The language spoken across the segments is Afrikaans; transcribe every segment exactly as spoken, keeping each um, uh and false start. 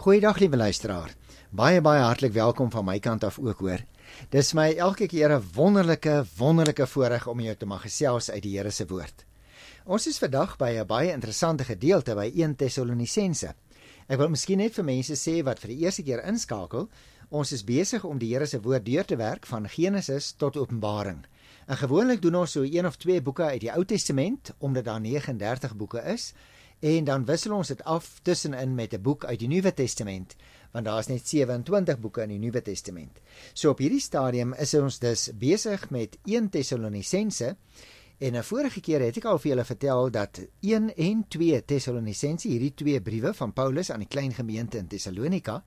Goeiedag liewe luisteraar, baie baie hartlik welkom van my kant af ook hoor. Dis my elke keer 'n wonderlike, wonderlike voorreg om jou te mag gesels uit die Here se woord. Ons is vandag by 'n baie interessante gedeelte by Eerste Tessalonisense. Ek wil miskien net vir mense sê wat vir die eerste keer inskakel, ons is besig om die Here se woord deur te werk van Genesis tot Openbaring. En gewoonlik doen ons so een of twee boeke uit die Ou Testament, omdat daar negenendertig boeke is, en dan wissel ons dit af tussenin met 'n boek uit die Nuwe Testament, want daar is net sewe-en-twintig boeke in die Nuwe Testament. So op hierdie stadium is ons dus besig met Eerste Tessalonisense, en 'n vorige keer het ek al vir julle vertel dat een en twee Tessalonisense, hierdie twee briewe van Paulus aan die klein gemeente in Tessalonika,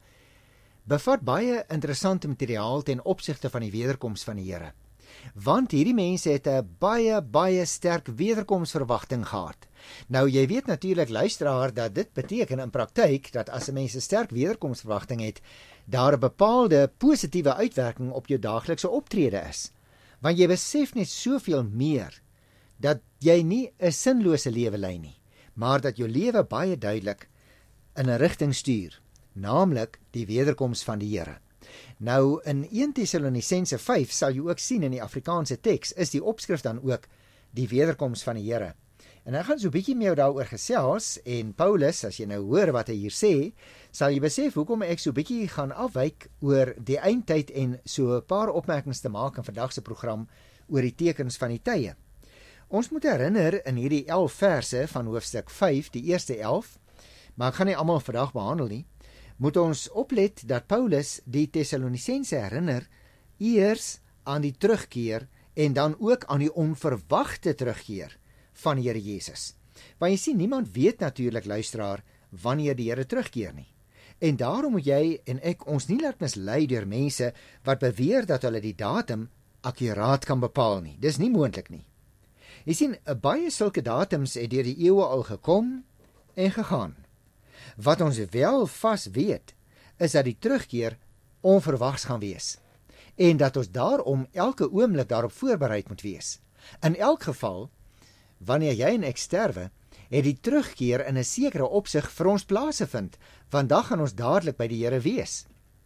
bevat baie interessante materiaal ten opsigte van die wederkoms van die Here. Want hierdie mense het 'n baie, baie sterk wederkomsverwagting gehad. Nou, jy weet natuurlik, luisteraar, dat dit beteken in praktyk, dat as 'n mens 'n sterk wederkomsverwagting het, daar 'n bepaalde positiewe uitwerking op jou daaglikse optrede is. Want jy besef net soveel meer, dat jy nie 'n sinlose lewe lei nie, maar dat jou lewe baie duidelik in 'n rigting stuur, naamlik die wederkoms van die Here. Nou, in Eerste Tessalonisense vyf sal jy ook sien in die Afrikaanse teks, is die opskrif dan ook die wederkoms van die Here. En ek gaan so 'n bietjie met jou daaroor gesels, en Paulus, as jy nou hoor wat hy hier sê, sal jy besef hoekom ek so 'n bietjie gaan afwyk oor die eindtyd en so 'n paar opmerkings te maak in vandag se program oor die tekens van die tye. Ons moet herinner in hierdie elf verse van hoofstuk vyf, die eerste elf, maar ek gaan nie almal vandag behandel nie, moet ons oplet dat Paulus die Tessalonisense herinner eers aan die terugkeer en dan ook aan die onverwagte terugkeer van die Here Jesus. Want jy sien, niemand weet natuurlik, luisteraar, wanneer die Here terugkeer nie. En daarom moet jy en ek ons nie laat mislei deur mense wat beweer dat hulle die datum akkuraat kan bepaal nie. Dis nie moontlik nie. Jy sien, baie sulke datums het deur die eeue al gekom en gegaan. Wat ons wel vas weet, is dat die terugkeer onverwags gaan wees, en dat ons daarom elke oomblik daarop voorbereid moet wees. In elk geval, wanneer jy en ek sterwe, het die terugkeer in 'n sekere opsig vir ons plaasgevind, want dan gaan ons dadelik by die Here wees.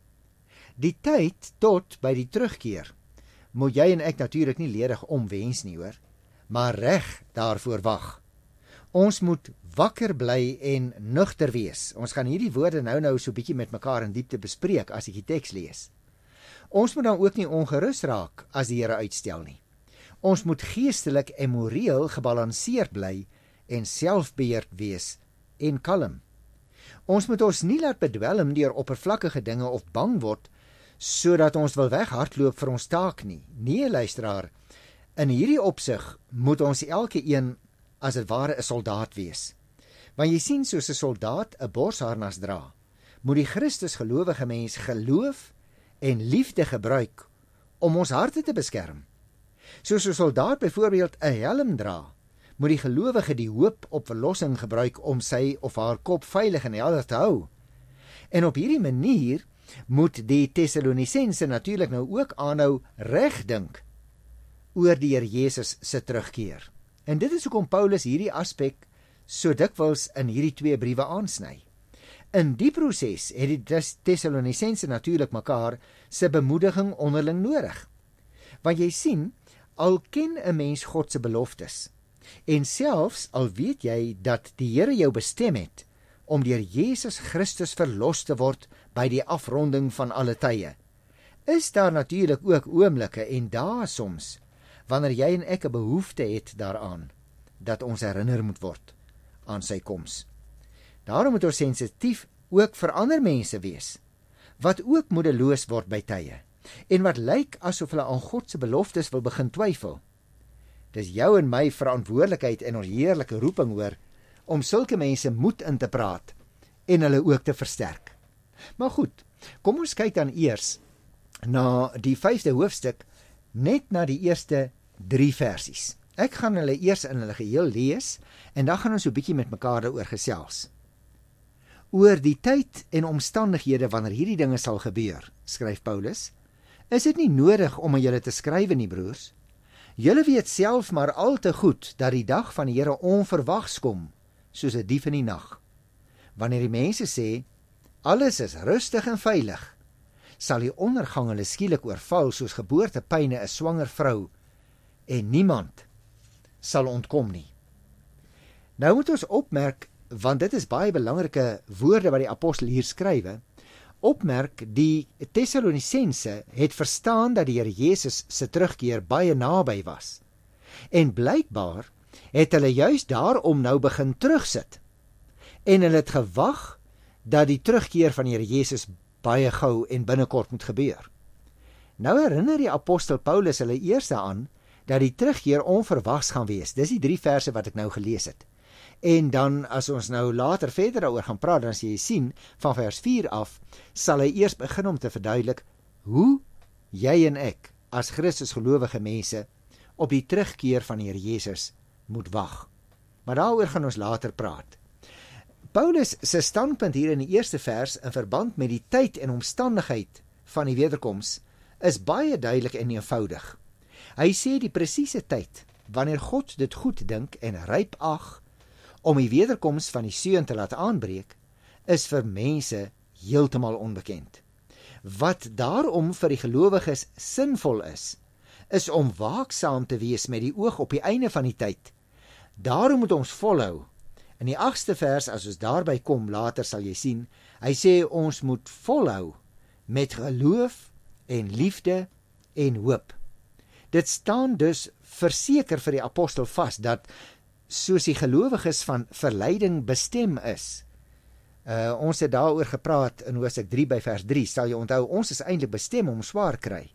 Die tyd tot by die terugkeer moet jy en ek natuurlik nie ledig omwens nie hoor, maar reg daarvoor wag. Ons moet wakker bly en nugter wees. Ons gaan hierdie woorde nou nou so bietjie met mekaar in diepte bespreek as ek die teks lees. Ons moet dan ook nie ongerus raak as die Here uitstel nie. Ons moet geestelik en moreel gebalanseerd bly en selfbeheerd wees en kalm. Ons moet ons nie laat bedwelm deur oppervlakkige dinge of bang word sodat ons wil weghardloop vir ons taak nie. Nee, luisteraar, in hierdie opsig moet ons elke een as dit ware 'n soldaat wees. Want jy sien, soos 'n soldaat 'n borsharnas dra, moet die Christus gelowige mens geloof en liefde gebruik om ons harte te beskerm. Soos 'n soldaat byvoorbeeld 'n helm dra, moet die gelowige die hoop op verlossing gebruik om sy of haar kop veilig en helder te hou. En op hierdie manier moet die Tessalonisense natuurlik nou ook aanhou regdink oor die Here Jesus se terugkeer. En dit is hoekom Paulus hierdie aspek so dikwels in hierdie twee briewe aansny. In die proses het die Tessalonisense natuurlik mekaar se bemoediging onderling nodig. Want jy sien, al ken 'n mens God se beloftes, en selfs al weet jy dat die Here jou bestem het om deur Jesus Christus verlos te word by die afronding van alle tye, is daar natuurlik ook oomblikke en dae soms wanneer jy en ek 'n behoefte het daaraan, dat ons herinner moet word aan sy koms. Daarom moet ons sensitief ook vir ander mense wees, wat ook moedeloos word by tye, en wat lyk asof hulle aan God se beloftes wil begin twyfel. Dis jou en my verantwoordelikheid en ons heerlike roeping hoor, om sulke mense moed in te praat, en hulle ook te versterk. Maar goed, kom ons kyk dan eers na die vyfde hoofstuk, net na die eerste drie versies. Ek gaan hulle eers in hulle geheel lees, en dan gaan ons so 'n bietjie met mekaar daaroor gesels. Oor die tyd en omstandighede wanneer hierdie dinge sal gebeur, skryf Paulus, is dit nie nodig om aan julle te skrywe nie, broers. Julle weet self maar al te goed dat die dag van die Here onverwags kom, soos 'n dief in die nag. Wanneer die mense sê, alles is rustig en veilig, sal die ondergang hulle skielik oorval soos geboortepyne 'n swanger vrou, en niemand sal ontkom nie. Nou moet ons opmerk, want dit is baie belangrike woorde wat die apostel hier skrywe, opmerk, die Tessalonisense het verstaan dat die Here Jesus se terugkeer baie naby was. En blykbaar het hulle juis daarom nou begin terugsit. En hulle het gewag dat die terugkeer van die Here Jesus baie gou en binnekort moet gebeur. Nou herinner die apostel Paulus hulle eers aan dat die terugkeer onverwags gaan wees. Dis die drie verse wat ek nou gelees het. En dan, as ons nou later verder daaroor gaan praat, dan sal jy sien, van vers vier af, sal hy eers begin om te verduidelik hoe jy en ek, as Christus gelowige mense, op die terugkeer van die Here Jesus moet wag. Maar daaroor gaan ons later praat. Paulus se standpunt hier in die eerste vers in verband met die tyd en omstandigheid van die wederkoms is baie duidelik en eenvoudig. Hy sê die presiese tyd, wanneer God dit goed dink en ryp ag om die wederkoms van die seun te laat aanbreek, is vir mense heeltemal onbekend. Wat daarom vir die gelowiges sinvol is, is om waaksaam te wees met die oog op die einde van die tyd. Daarom moet ons volhou. In die agste vers, as ons daarby kom, later sal jy sien, hy sê ons moet volhou met geloof en liefde en hoop. Dit staan dus verseker vir die apostel vas, dat soos die gelowiges van verleiding bestem is, uh, ons het daaroor gepraat in Hosea drie by vers drie, sal jy onthou, ons is eintlik bestem om swaar kry.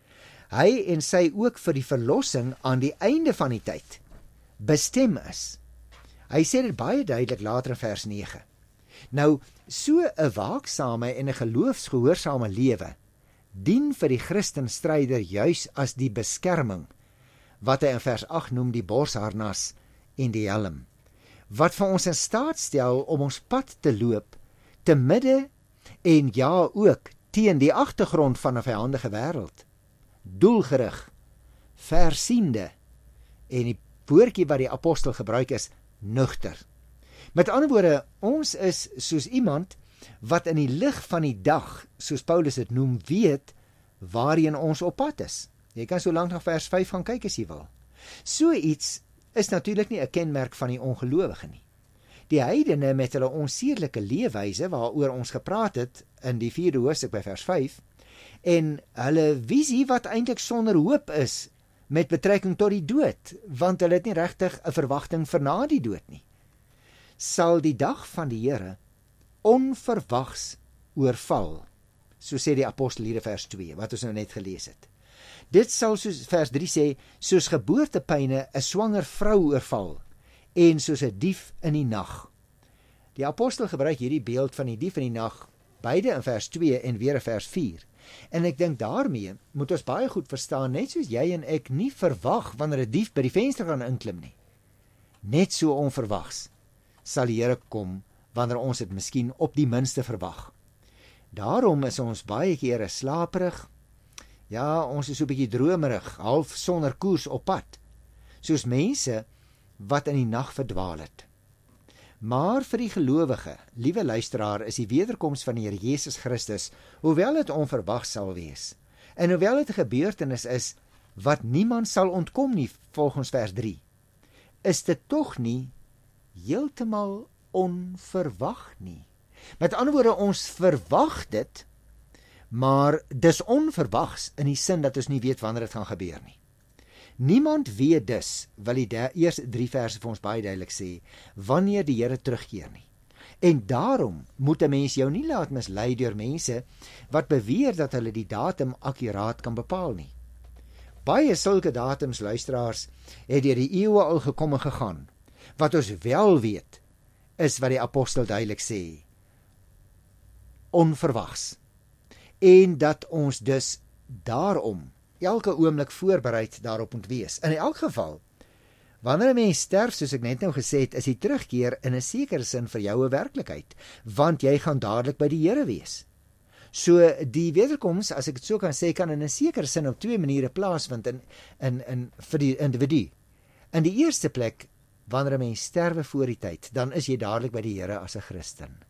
Hy en sy ook vir die verlossing aan die einde van die tyd bestem is. Hy sê dit baie duidelik later in vers nege. Nou, so 'n waaksame en 'n geloofsgehoorsame lewe dien vir die Christenstryder juis as die beskerming, wat hy in vers agt noem die borsharnas en die helm, wat vir ons in staat stel om ons pad te loop, te midde en ja ook teen die agtergrond van 'n vyandige wêreld, doelgerig, versiende, en die woordjie wat die apostel gebruik is, nugter. Met ander woorde, ons is soos iemand wat in die lig van die dag, soos Paulus dit noem, weet waarheen ons op pad is. Jy kan so lank na vers vyf gaan kyk as jy wil. So iets is natuurlik nie 'n kenmerk van die ongelowige nie. Die heidene met hulle onsedelike leefwyse waaroor ons gepraat het in die vierde hoofstuk by vers vyf, en hulle visie wat eintlik sonder hoop is met betrekking tot die dood, want hulle het nie regtig 'n verwagting vir na die dood nie, sal die dag van die Here onverwags oorval, so sê die apostel hier in vers twee, wat ons nou net gelees het. Dit sal, soos vers drie sê, soos geboortepyne 'n swanger vrou oorval, en soos 'n dief in die nag. Die apostel gebruik hierdie beeld van die dief in die nag, beide in vers twee en weer in vers vier. En ek dink daarmee moet ons baie goed verstaan, net soos jy en ek nie verwag wanneer 'n dief by die venster gaan inklim nie. Net so onverwags sal die Here kom, wanneer ons dit miskien op die minste verwag. Daarom is ons baie kere slaperig, ja, ons is so 'n bietjie dromerig, half sonder koers op pad, soos mense wat in die nag verdwaal het. Maar vir die gelowige, liewe luisteraar, is die wederkoms van die Here Jesus Christus, hoewel dit onverwags sal wees, en hoewel dit 'n gebeurtenis is wat niemand sal ontkom nie, volgens vers drie, is dit tog nie heeltemal onverwag nie. Met ander woorde, ons verwag dit, maar dis onverwags in die sin dat ons nie weet wanneer dit gaan gebeur nie. Niemand weet dus, wil die eerste drie verse vir ons baie duidelik sê, wanneer die Here terugkeer nie. En daarom moet 'n mens jou nie laat mislei deur mense wat beweer dat hulle die datum akkuraat kan bepaal nie. Baie sulke datums, luisteraars, het deur die eeue al gekom en gegaan. Wat ons wel weet, is wat die apostel duidelik sê, onverwags. En dat ons dus daarom elke oomblik voorbereid daarop moet wees. In elk geval, wanneer 'n mens sterf, soos ek net nou gesê het, is die terugkeer in 'n sekere sin vir jou 'n werklikheid, want jy gaan dadelik by die Here wees. So die wederkoms, as ek dit so kan sê, kan in 'n sekere sin op twee maniere plaasvind in in in vir die individu. In die eerste plek, wanneer 'n mens sterwe voor die tyd, dan is jy dadelik by die Here as 'n Christen.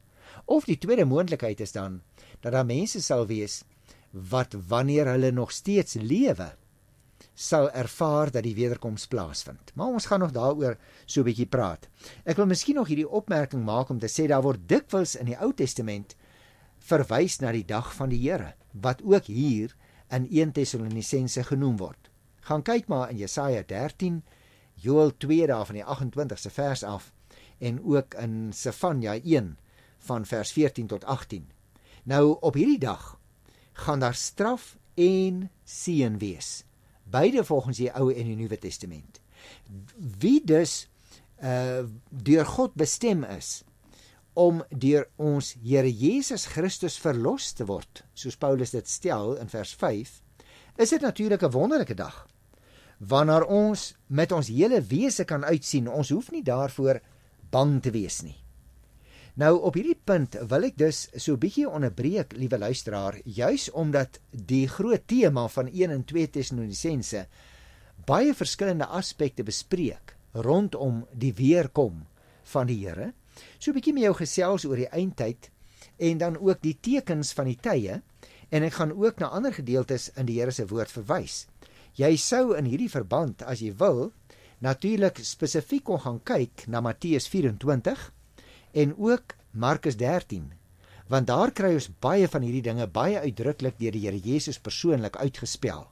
Of die tweede moontlikheid is dan, dat daar mense sal wees, wat wanneer hulle nog steeds lewe, sal ervaar dat die wederkoms plaasvind. Maar ons gaan nog daaroor so 'n bietjie praat. Ek wil miskien nog hierdie opmerking maak om te sê, daar word dikwels in die Ou Testament verwys na die dag van die Here, wat ook hier in eerste Tessalonisense genoem word. Gaan kyk maar in Jesaja dertien, Joël twee daar van die agt-en-twintigste vers af, en ook in Sefanja een van vers veertien tot agttien. Nou, op hierdie dag gaan daar straf en seën wees, beide volgens die Ou en die Nuwe Testament. Wie dus uh, deur God bestem is om deur ons Here Jesus Christus verlos te word, soos Paulus dit stel in vers vyf, is dit natuurlik 'n wonderlike dag, wanneer ons met ons hele wese kan uitsien, ons hoef nie daarvoor bang te wees nie. Nou, op hierdie punt wil ek dus so 'n bietjie onderbreek, liewe luisteraar, juis omdat die groot tema van een en twee Tessalonisense baie verskillende aspekte bespreek rondom die weerkom van die Here. So 'n bietjie met jou gesels oor die eindtyd en dan ook die tekens van die tye, en ek gaan ook na ander gedeeltes in die Here se woord verwys. Jy sou in hierdie verband, as jy wil, natuurlik spesifiek kon gaan kyk na Matteus vyf-en-twintig en ook Markus dertien, want daar kry ons baie van hierdie dinge baie uitdruklik deur die Here Jesus persoonlik uitgespel.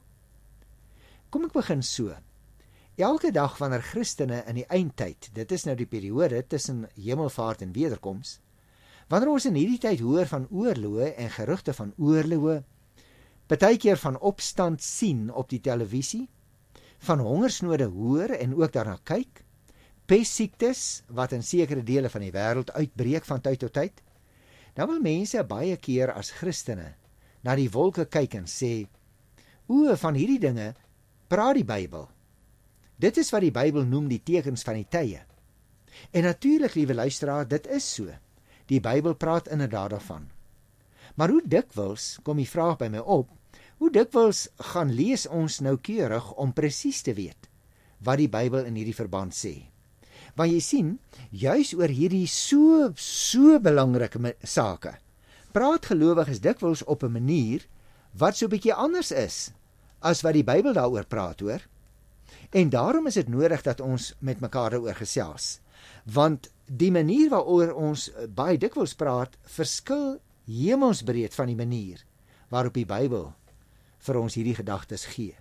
Kom ek begin so. Elke dag wanneer Christene in die eindtyd, dit is nou die periode tussen hemelvaart en wederkoms, wanneer ons in hierdie tyd hoor van oorloë en gerugte van oorloë, partykeer van opstand sien op die televisie, van hongersnode hoor en ook daarna kyk, pestsiektes wat in sekere dele van die wêreld uitbreek van tyd tot tyd, dan wil mense baie keer as Christene na die wolke kyk en sê, o, van hierdie dinge praat die Bybel. Dit is wat die Bybel noem die tekens van die tye. En natuurlik, liewe luisteraar, dit is so. Die Bybel praat inderdaad daarvan. Maar hoe dikwels, kom die vraag by my op, hoe dikwels gaan lees ons noukeurig om presies te weet wat die Bybel in hierdie verband sê? Want jy sien, juis oor hierdie so, so belangrike sake, praat gelowiges dikwels op 'n manier wat so 'n bietjie anders is as wat die Bybel daaroor praat, hoor. En daarom is dit nodig dat ons met mekaar daaroor gesels, want die manier waaroor ons baie dikwels praat, verskil hemelsbreed van die manier waarop die Bybel vir ons hierdie gedagtes gee.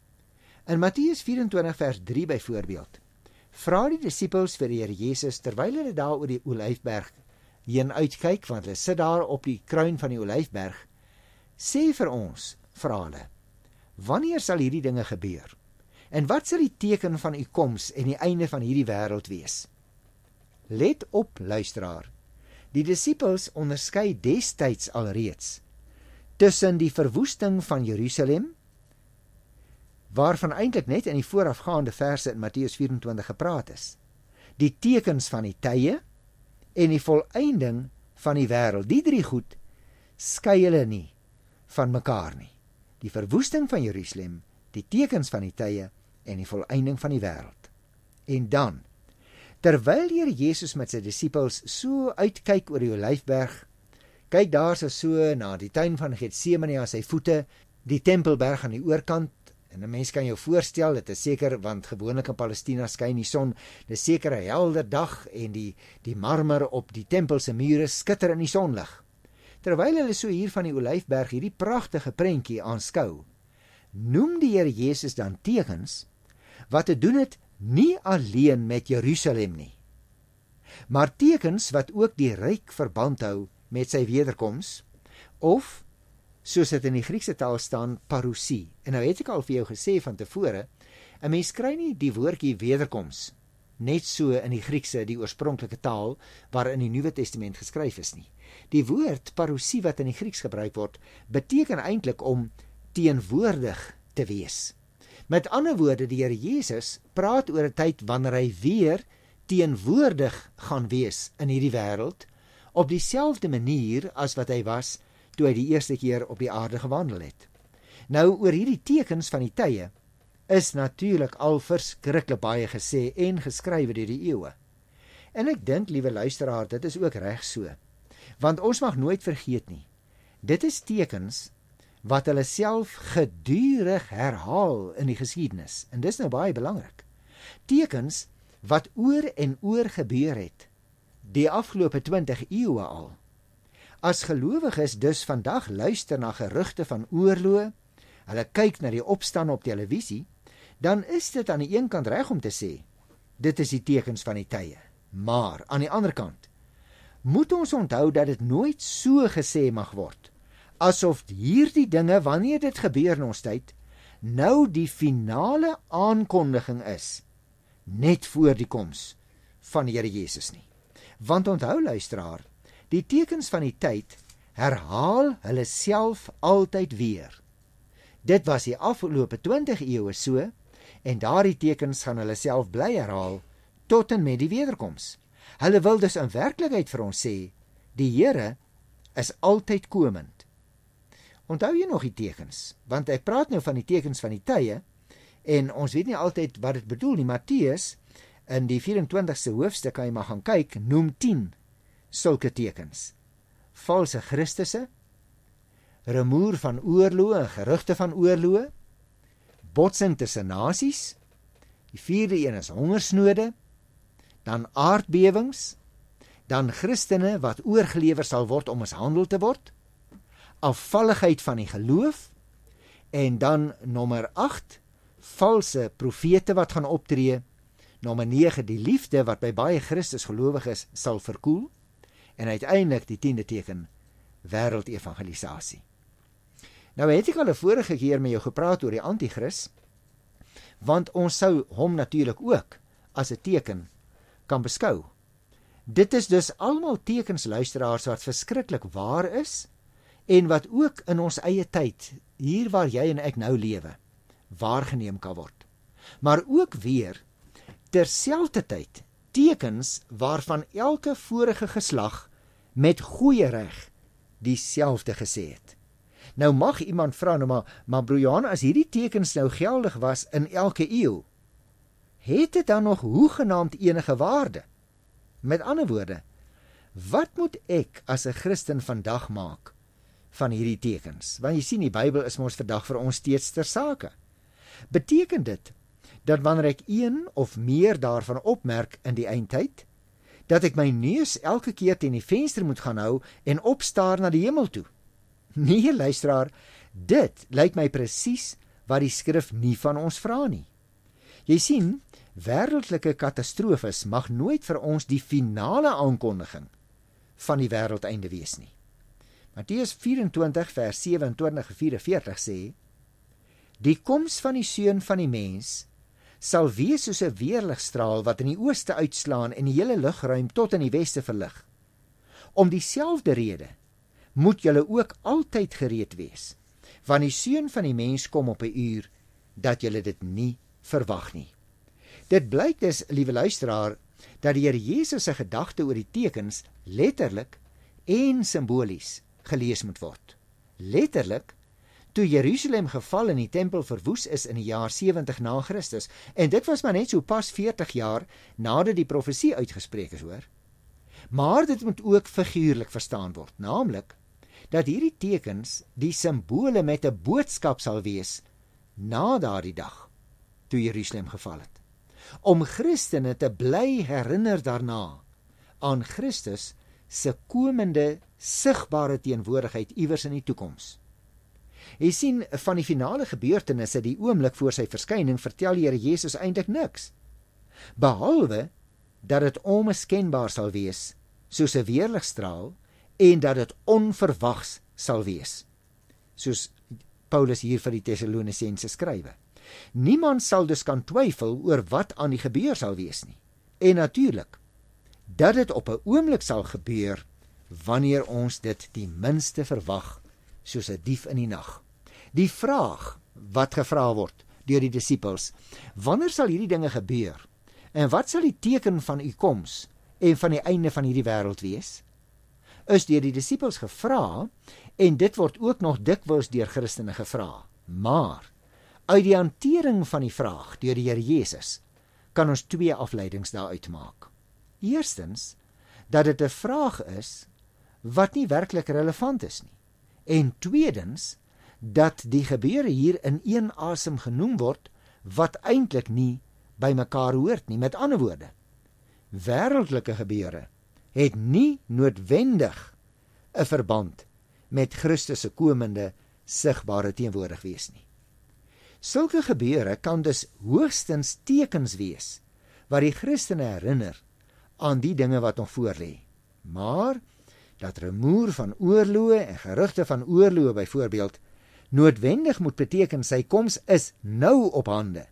In Matteus vyf-en-twintig vers drie byvoorbeeld, vra die disippels vir die Here Jesus, terwyl hulle daar oor die Olyfberg heen uitkyk, want hulle sit daar op die kruin van die Olyfberg, sê vir ons, vra hulle, wanneer sal hierdie dinge gebeur? En wat sal die teken van u koms en die einde van hierdie wêreld wees? Let op, luisteraar, die disippels onderskei destyds alreeds tussen die verwoesting van Jerusalem, waarvan eintlik net in die voorafgaande verse in Matteus vyf-en-twintig gepraat is, die tekens van die tye en die volëinding van die wêreld. Die drie goed skei hulle nie van mekaar nie. Die verwoesting van Jerusalem, die tekens van die tye en die volëinding van die wêreld. En dan, terwyl die Here Jesus met sy disippels so uitkyk oor die Olyfberg, kyk daar so so na die tuin van Getsemane aan sy voete, die Tempelberg aan die oorkant, en 'n mens kan jou voorstel, dit is seker, want gewoonlik in Palestina skyn die son, dit is seker 'n helder dag, en die, die marmer op die tempel se mure skitter in die sonlig. Terwyl hulle so hier van die Olyfberg hierdie pragtige prentjie aanskou, noem die Here Jesus dan tekens wat te doen het nie alleen met Jerusalem nie, maar tekens wat ook die ryk verband hou met sy wederkoms, of, soos dit in die Griekse taal staan, parousie. En nou het ek al vir jou gesê van tevore, 'n mens kry nie die woordjie wederkoms net so in die Griekse, die oorspronklike taal, waarin die Nuwe Testament geskryf is nie. Die woord parousie wat in die Grieks gebruik word, beteken eintlik om teenwoordig te wees. Met ander woorde, die Here Jesus praat oor 'n tyd wanneer hy weer teenwoordig gaan wees in hierdie wêreld, op dieselfde manier as wat hy was toe hy die eerste keer op die aarde gewandel het. Nou, oor hierdie tekens van die tye is natuurlik al verskriklik baie gesê en geskrywe deur die eeue. En ek dink, liewe luisteraar, dit is ook reg so. Want ons mag nooit vergeet nie, dit is tekens wat hulle self gedurig herhaal in die geskiedenis. En dis nou baie belangrik. Tekens wat oor en oor gebeur het, die afgelope twintig eeue al. As gelowiges dus vandag luister na gerugte van oorloë, hulle kyk na die opstand op televisie, dan is dit aan die een kant reg om te sê, dit is die tekens van die tye. Maar, aan die ander kant, moet ons onthou dat dit nooit so gesê mag word, asof hierdie dinge, wanneer dit gebeur in ons tyd, nou die finale aankondiging is, net voor die koms van die Here Jesus nie. Want onthou luisteraar, die tekens van die tyd herhaal hulle self altyd weer. Dit was die afgelope twintig eeue so, en daardie tekens gaan hulle self bly herhaal, tot en met die wederkoms. Hulle wil dus in werklikheid vir ons sê, die Here is altyd komend. Onthou jy nog die tekens? Want ek praat nou van die tekens van die tye, en ons weet nie altyd wat dit bedoel nie. Matteus, in die vyf en twintigste hoofstuk, kan jy maar gaan kyk, noem tien sulke tekens. Valse Christusse, rumoer van oorloë, gerugte van oorloë, botsing tussen nasies, die vierde een is hongersnode, dan aardbewings, dan Christene wat oorgelewer sal word om mishandel te word, afvalligheid van die geloof, en dan nommer agt, valse profete wat gaan optree, nommer nege, die liefde wat by baie Christusgelowiges sal verkoel, en uiteindelik die tiende teken, wêreldevangelisasie. Nou het ek al 'n vorige keer met jou gepraat oor die anti-kris, want ons sou hom natuurlik ook as 'n teken kan beskou. Dit is dus almal tekens, luisteraars, wat verskriklik waar is, en wat ook in ons eie tyd, hier waar jy en ek nou lewe, waargeneem kan word. Maar ook weer, terselfdertyd, tekens waarvan elke vorige geslag met goeie reg dieselfde gesê het. Nou mag iemand vra, nou maar, maar broer Johan, as hierdie tekens nou geldig was in elke eeu, het dit dan nog hoegenaamd enige waarde? Met ander woorde, wat moet ek as 'n Christen vandag maak van hierdie tekens? Want jy sien, die Bybel is mos vandag vir ons steeds ter sake. Beteken dit dat wanneer ek een of meer daarvan opmerk in die eindtyd, dat ek my neus elke keer teen die venster moet gaan hou en opstaar na die hemel toe? Nee, luisteraar, dit lyk my presies wat die skrif nie van ons vra nie. Jy sien, wêreldlike katastrofes mag nooit vir ons die finale aankondiging van die wêreldeinde wees nie. Matteus vyf en twintig vers sewe en twintig en vyf en veertig sê, die koms van die Seun van die mens sal wees soos 'n weerligstraal wat in die ooste uitslaan en die hele lugruim tot in die weste verlig. Om dieselfde rede moet julle ook altyd gereed wees, want die Seun van die mens kom op 'n uur dat julle dit nie verwag nie. Dit blyk dus, liewe luisteraar, dat die Here Jesus se gedagte oor die tekens letterlik en simbolies gelees moet word. Letterlik, toe Jerusalem geval en die tempel verwoes is in die jaar sewentig na Christus, en dit was maar net so pas veertig jaar nadat die profesie uitgespreek is, hoor. Maar dit moet ook figuurlik verstaan word, naamlik dat hierdie tekens die simbole met 'n boodskap sal wees na daardie dag toe Jerusalem geval het, om Christene te bly herinner daarna aan Christus se komende sigbare teenwoordigheid iewers in die toekoms. Jy sien, van die finale gebeurtenisse, die oomblik voor sy verskyning, vertel die Here Jesus eintlik niks, behalwe dat dit onmiskenbaar sal wees, soos 'n weerligstraal, en dat dit onverwags sal wees, soos Paulus hier vir die Tessalonisense skrywe. Niemand sal dus kan twyfel oor wat aan die gebeur sal wees nie. En natuurlik, dat dit op 'n oomblik sal gebeur, wanneer ons dit die minste verwag, soos 'n dief in die nag. Die vraag wat gevra word deur die disippels, wanneer sal hierdie dinge gebeur? En wat sal die teken van u koms en van die einde van hierdie wêreld wees? Is deur die disippels gevra, en dit word ook nog dikwels deur Christene gevra. Maar uit die hantering van die vraag deur die Here Jesus kan ons twee afleidings daaruit maak. Eerstens, dat dit 'n vraag is wat nie werklik relevant is nie. En tweedens, dat die gebeure hier in een asem genoem word, wat eintlik nie by mekaar hoort nie. Met ander woorde, wêreldlike gebeure het nie noodwendig 'n verband met Christus se komende sigbare teenwoordig wees nie. Sulke gebeure kan dus hoogstens tekens wees wat die Christene herinner aan die dinge wat nog voorlê. Maar dat rumoer van oorloë en gerugte van oorloë byvoorbeeld noodwendig moet beteken sy koms is nou op hande,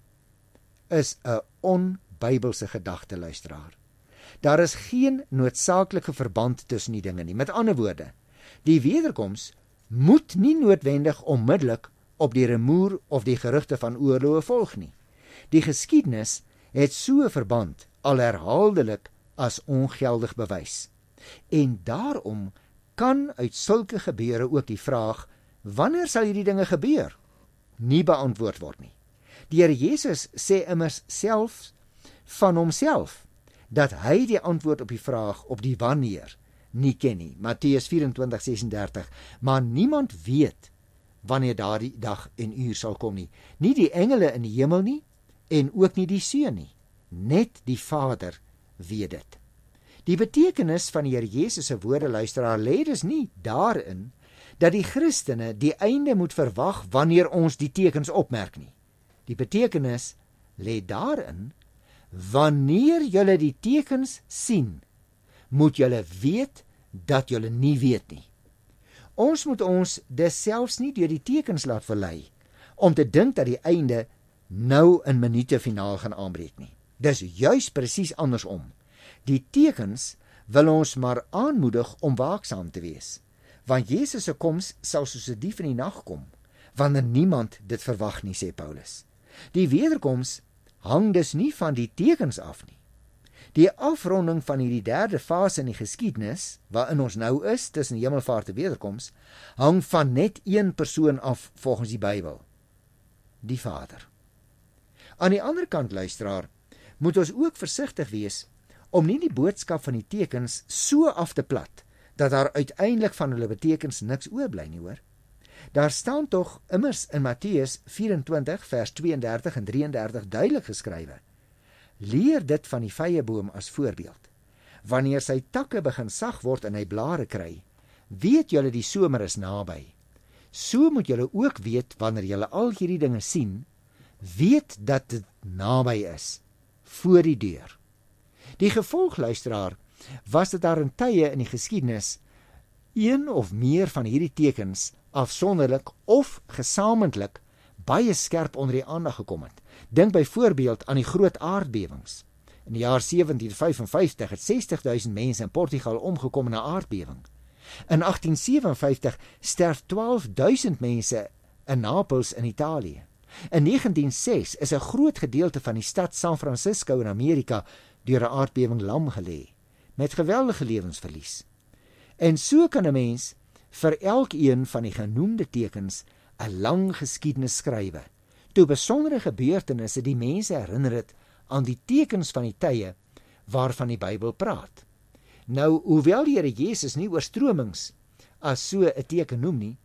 is 'n onbybelse gedagte, luisteraar. Daar is geen noodsaaklike verband tussen die dinge nie. Met ander woorde, die wederkoms moet nie noodwendig onmiddellik op die rumoer of die gerugte van oorloë volg nie. Die geskiedenis het so 'n verband al herhaaldelik as ongeldig bewys. En daarom kan uit sulke gebeure ook die vraag, wanneer sal hierdie dinge gebeur, nie beantwoord word nie. Die Here Jesus sê immers self van homself dat hy die antwoord op die vraag op die wanneer nie ken nie. Matteus vyf-en-twintig ses en dertig. Maar niemand weet wanneer daardie dag en uur sal kom nie. Nie die engele in die hemel nie en ook nie die Seun nie. Net die Vader weet dit. Die betekenis van die Here Jesus se woorde, luisteraar, lê dus nie daarin dat die Christene die einde moet verwag wanneer ons die tekens opmerk nie. Die betekenis lê daarin, wanneer julle die tekens sien, moet julle weet dat julle nie weet nie. Ons moet ons dus selfs nie deur die tekens laat verlei om te dink dat die einde nou in minute finaal gaan aanbreek nie. Dis juis presies andersom. Die tekens wil ons maar aanmoedig om waaksaam te wees, want Jesus se koms sal soos 'n dief in die nag kom, wanneer niemand dit verwag nie, sê Paulus. Die wederkoms hang dus nie van die tekens af nie. Die afronding van hierdie derde fase in die geskiedenis, waarin ons nou is, tussen hemelvaart en wederkoms, hang van net een persoon af volgens die Bybel, die Vader. Aan die ander kant, luisteraar, moet ons ook versigtig wees om nie die boodskap van die tekens so af te plat, dat daar uiteindelik van hulle betekens niks oorbly nie, hoor. Daar staan tog immers in Matteus vyf-en-twintig vers twee-en-dertig en drie-en-dertig duidelik geskrywe: leer dit van die vyeboom as voorbeeld. Wanneer sy takke begin sag word en hy blare kry, weet julle die somer is naby. So moet julle ook weet wanneer julle al hierdie dinge sien, weet dat dit naby is, voor die deur. Die gevolg, luisteraar, was dat daar in tye in die geskiedenis een of meer van hierdie tekens afsonderlik of gesamentlik baie skerp onder die aandag gekom het. Dink byvoorbeeld aan die groot aardbewings. In die jaar sewentien vyf-en-vyftig het sestig duisend mense in Portugal omgekom in 'n aardbewing. In agtien sewe-en-vyftig sterf twaalf duisend mense in Napels in Italië. In negentien ses is 'n groot gedeelte van die stad San Francisco in Amerika deur 'n aardbewing lam gelê, met geweldige lewensverlies. En so kan 'n mens vir elkeen van die genoemde tekens 'n lang geskiedenis skrywe, toe besondere gebeurtenisse die mense herinner het aan die tekens van die tye waarvan die Bybel praat. Nou, hoewel die Here Jesus nie oorstromings as so 'n teken noem nie,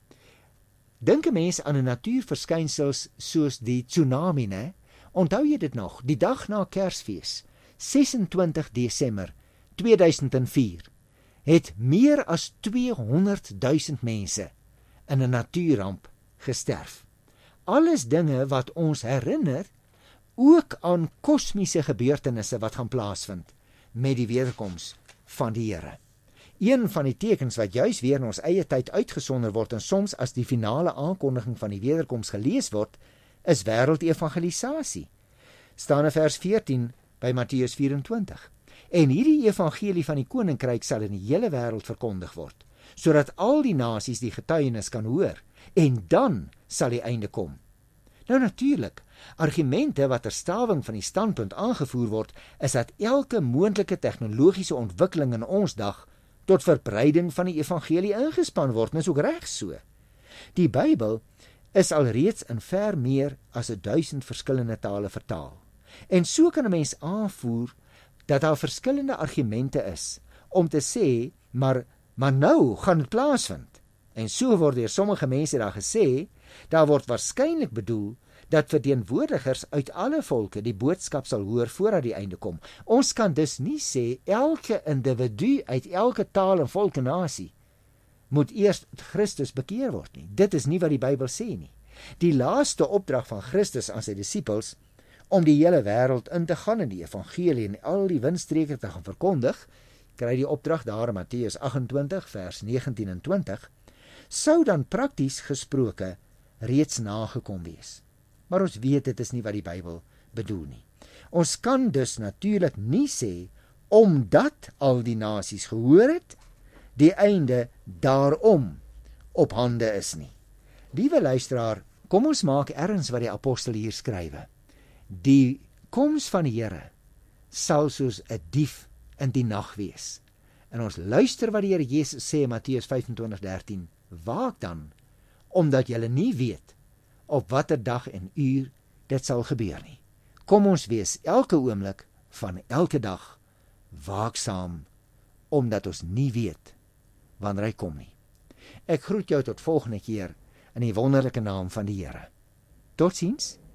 dink 'n mens aan 'n natuurverskynsels soos die tsunami, né? Onthou jy dit nog? Die dag na Kersfees, ses-en-twintig Desember tweeduisend vier, het meer as tweehonderd duisend mense in 'n natuurramp gesterf. Alles dinge wat ons herinner ook aan kosmiese gebeurtenisse wat gaan plaasvind met die wederkoms van die Here. Een van die tekens wat juis weer in ons eie tyd uitgesonder word en soms as die finale aankondiging van die wederkoms gelees word, is wêreldevangelisasie. Staan in vers veertien by Matteus vyf-en-twintig. En hierdie evangelie van die koninkryk sal in die hele wêreld verkondig word, sodat al die nasies die getuienis kan hoor, en dan sal die einde kom. Nou natuurlik, argumente wat ter stawing van die standpunt aangevoer word, is dat elke moontlike tegnologiese ontwikkeling in ons dag tot verbreiding van die evangelie ingespan word, en is ook reg so. Die Bybel is alreeds in ver meer as 'n duisend verskillende tale vertaal. En so kan 'n mens aanvoer dat daar verskillende argumente is om te sê, maar Maar nou gaan dit plaasvind. En so word deur sommige mense daar gesê, daar word waarskynlik bedoel dat verteenwoordigers uit alle volke die boodskap sal hoor voordat die einde kom. Ons kan dus nie sê elke individu uit elke taal en volk en nasie moet eers Christus bekeer word nie. Dit is nie wat die Bybel sê nie. Die laaste opdrag van Christus aan sy disippels om die hele wêreld in te gaan en die evangelie en al die windstreke te gaan verkondig, kry die opdrag daar in Matteus agt-en-twintig vers negentien en twintig, sou dan prakties gesproke reeds nagekom wees. Maar ons weet dit is nie wat die Bybel bedoel nie. Ons kan dus natuurlik nie sê, omdat al die nasies gehoor het, die einde daarom op hande is nie. Liewe luisteraar, kom ons maak erns wat die apostel hier skrywe. Die koms van die Here sal soos 'n dief in die nag wees. En ons luister wat die Here Jesus sê in Matteus vyf-en-twintig dertien, waak dan, omdat julle nie weet op watter dag en uur dit sal gebeur nie. Kom ons wees elke oomblik van elke dag waaksaam, omdat ons nie weet wanneer hy kom nie. Ek groet jou tot volgende keer in die wonderlike naam van die Here. Totsiens.